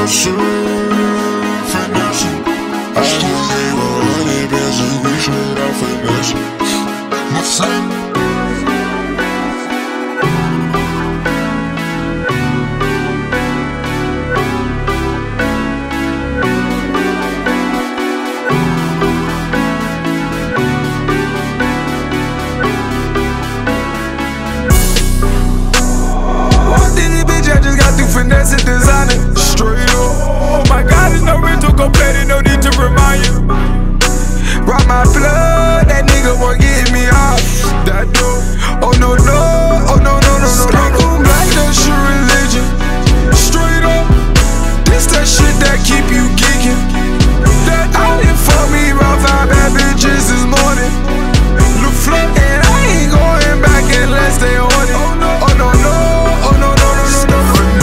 finesse. I still gave 100 bands and we straight off finesse. What's up? Finesse and designer, straight up. Oh my God, it's no rental, go play, no need to remind you. Brought my blood, that nigga won't get me off that door. Oh no, no, oh no, no, no, no, no, no. Black, that's your religion. Straight up, this that shit that keep you geeking. That I didn't fuck me about 5 bad bitches this morning. Look flat, and I ain't going back unless they on it. Oh no, oh no, no, oh no, no, no, no, no.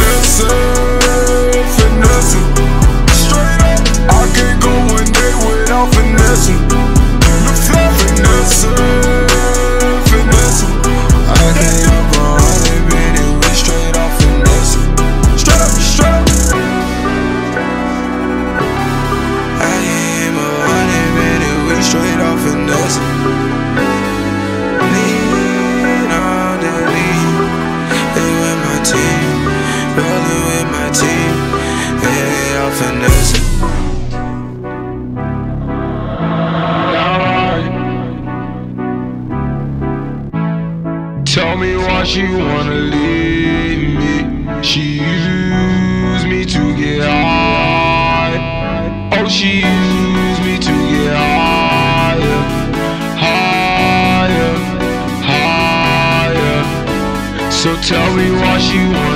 Finesse, straight up. I can't go one day without finesse. Look flat, finesse, finesse. I can't up 100 minutes, we straight off finesse. Straight up, straight up. I can't up 100 minutes, we straight off finesse. Lean on the lean, they with my team. Rolling with my team, yeah, I'm finessing. Tell me why she wanna leave me. She used me to get high. Oh, she used me to get higher, higher, higher. So tell me why she wanna